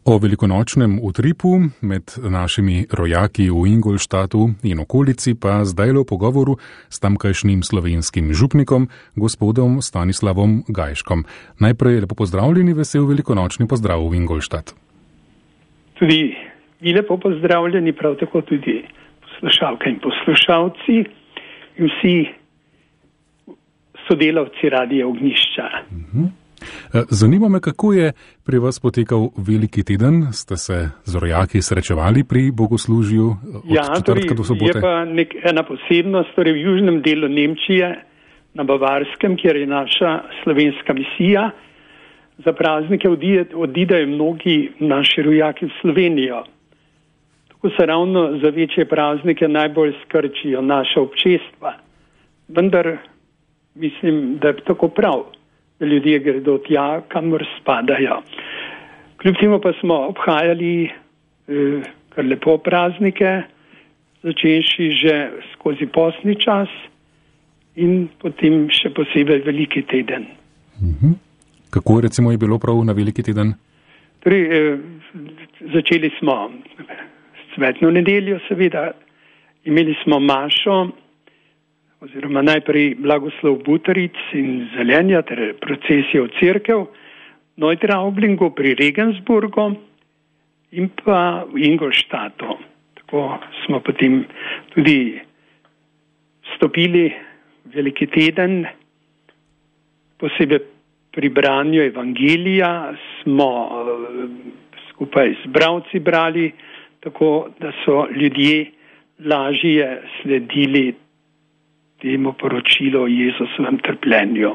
O velikonočnem utripu med našimi rojaki v Ingolštatu in okolici pa zdaj v pogovoru s tamkajšnjim slovenskim župnikom, gospodom Stanislavom Gajškom. Najprej lepo pozdravljeni, vesel velikonočni pozdrav v Ingolštat. Tudi vi lepo pozdravljeni, prav tako tudi poslušalke in poslušalci in vsi sodelavci Radia Ognjišča. Zanima me, kako je pri vas potekal veliki teden? Ste se z rojaki srečevali pri bogoslužju od četrtka do sobote? Je pa ena posebnost, torej v južnem delu Nemčije, na Bavarskem, kjer je naša slovenska misija. Za praznike odidejo mnogi naši rojaki v Slovenijo. Tako se ravno za večje praznike najbolj skrčijo naša občestva. Vendar mislim, da je tako prav, da ljudje gredo tja, kamor spadajo. Kljub temu pa smo obhajali kar lepo praznike, začenši že skozi postni čas in potem še posebej veliki teden. Kako recimo je bilo prav na veliki teden? Torej, začeli smo s cvetno nedeljo, seveda. Imeli smo mašo, oziroma najprej blagoslov butaric in zelenja ter procesijo v cerkev, Neutraublingu pri Regensburgu in pa v Ingolštatu. Tako smo potem tudi vstopili veliki teden, posebej pri branju evangelija smo skupaj z bralci brali, tako da so ljudje lažje sledili temu poročilu o Jezusovem trpljenju.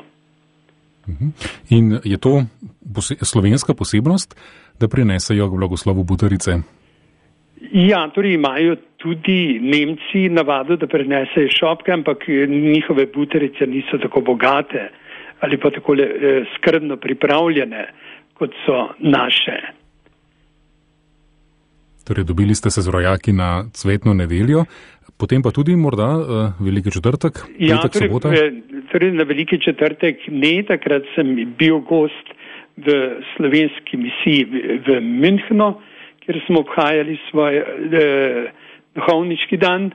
In je to slovenska posebnost, da prinesejo k blagoslovu butarice? Ja, torej imajo tudi Nemci navado, da prinesejo šopke, ampak njihove butarice niso tako bogate ali pa tako skrbno pripravljene, kot so naše. Torej, dobili ste se z rojaki na cvetno nedeljo, potem pa tudi morda veliki četrtek, petek, sobota? Torej na veliki četrtek ne, takrat sem bil gost v slovenski misiji v Münchnu, kjer smo obhajali svoj duhovniški dan.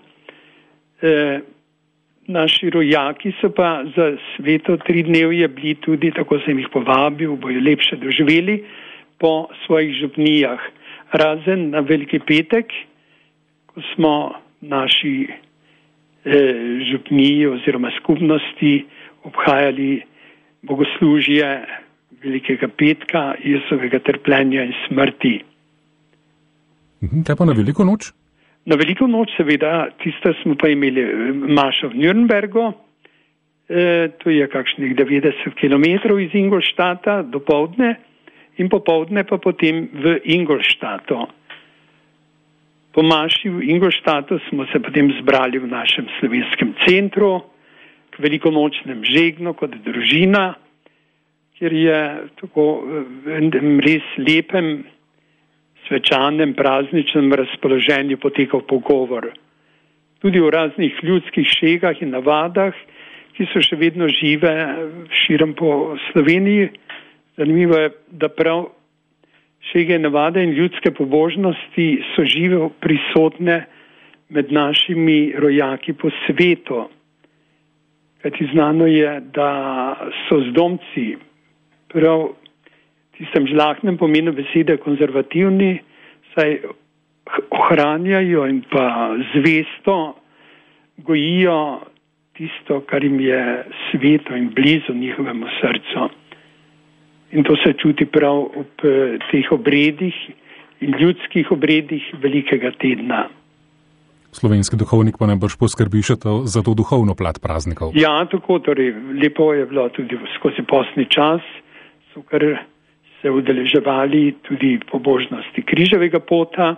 Naši rojaki so pa za sveto 3-dnevje bili tudi, tako sem jih povabil, bojo lepše doživeli po svojih župnijah. Razen na veliki petek, ko smo naši župniji oziroma skupnosti obhajali bogoslužje velikega petka, Jezusovega trpljenja in smrti. Kaj pa na veliko noč? Na veliko noč seveda, tisto smo pa imeli mašo v Nürnbergu, to je kakšnih 90 km iz Ingolštata do povdne in popovdne pa potem v Ingolštatu. Po maši v Ingolštatu smo se potem zbrali v našem slovenskem centru k velikonočnem žegnu kot družina, kjer je tako v res lepem, svečanem, prazničnem razpoloženju potekal pogovor. Tudi o raznih ljudskih šegah in navadah, ki so še vedno žive širom po Sloveniji. Zanimivo je, da prav šege, navade in ljudske pobožnosti so žive prisotne med našimi rojaki po svetu. Kajti znano je, da so zdomci prav tistem žlahnem pomenu besede konzervativni, saj ohranjajo in pa zvesto gojijo tisto, kar jim je sveto in blizu njihovemu srcu. In to se čuti prav ob teh obredih in ljudskih obredih velikega tedna. Slovenski duhovnik pa najbrž poskrbi še za to duhovno plat praznikov. Ja, tako, torej lepo je bilo tudi skozi postni čas, so kar se udeleževali tudi pobožnosti križevega pota.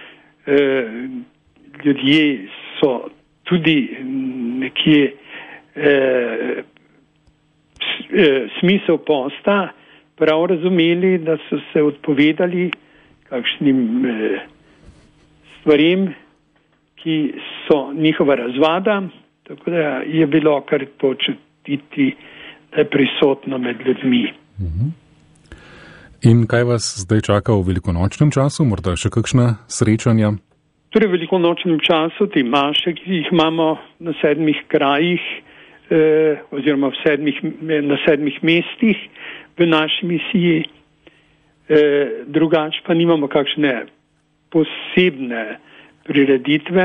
Ljudje so tudi nekje smisel posta prav razumeli, da so se odpovedali kakšnim stvarem, ki so njihova razvada, tako da je bilo kar počutiti, da je prisotno med ljudmi. In kaj vas zdaj čaka v velikonočnem času, morda še kakšna srečanja? Torej v velikonočnem času te maše, ki jih imamo na 7 krajih oziroma na 7 mestih v naši misiji, drugače pa nimamo kakšne posebne prireditve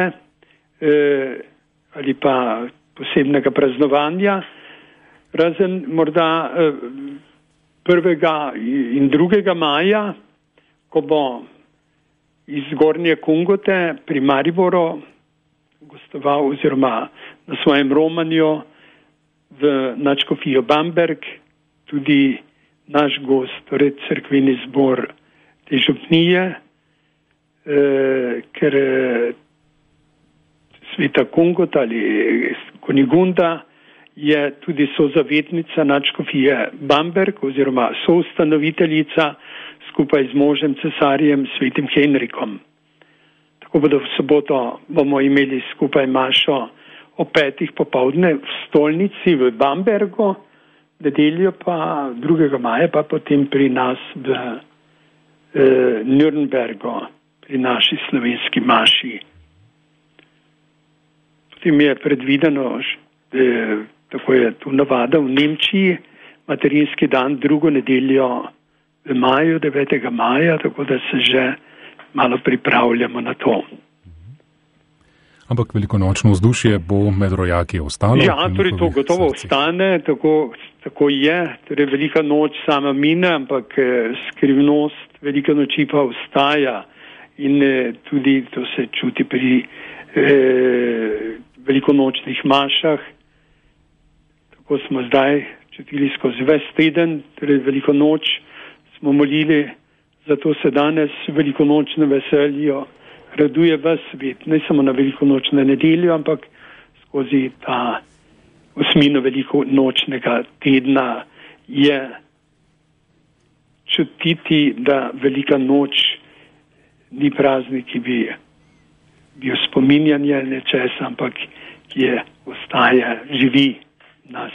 ali pa posebnega praznovanja, razen morda 1. in 2. maja, ko bo iz Gornje Kungote pri Mariboru gostoval oziroma na svojem romanju v nadškofijo Bamberg tudi naš gost, torej cerkveni zbor te župnije, ker Sveta Kungota ali Kunigunda je tudi sozavetnica nadškofije Bamberg oziroma soustanoviteljica skupaj z možem cesarjem Svetim Henrikom. Tako da v soboto bomo imeli skupaj mašo ob 5. popoldne v stolnici v Bambergu, nedeljo pa 2. maja pa potem pri nas v Nürnbergu, pri naši slovenski maši. Potem je predvideno, tako je tu navada v Nemčiji, materinski dan 2. nedeljo v maju, 9. maja, tako da se že malo pripravljamo na to. Ampak velikonočno vzdušje bo med rojaki ostalo? Ja, torej to gotovo ostane, tako je. Torej velika noč sama mine, ampak skrivnost velike noči pa ostaja in tudi to se čuti pri velikonočnih mašah. Tako smo zdaj čutili skozi ves teden, torej veliko noč smo molili, zato se danes velikonočno veselijo, raduje ves svet, ne samo na velikonočno nedeljo, ampak skozi ta 8. velikonočnega tedna je čutiti, da velika noč ni praznik, ki bi bil spominjanje nečesa, ampak ki je ostaja, živi nas.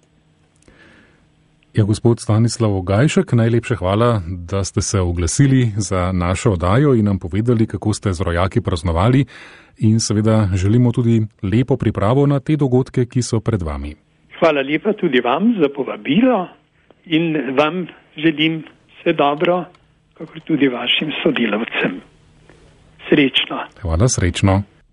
Ja, gospod Stanislav Gajšek, najlepša hvala, da ste se oglasili za našo oddajo in nam povedali, kako ste z rojaki praznovali in seveda želimo tudi lepo pripravo na te dogodke, ki so pred vami. Hvala lepa tudi vam za povabilo in vam želim vse dobro, kakor tudi vašim sodelavcem. Srečno. Hvala, srečno.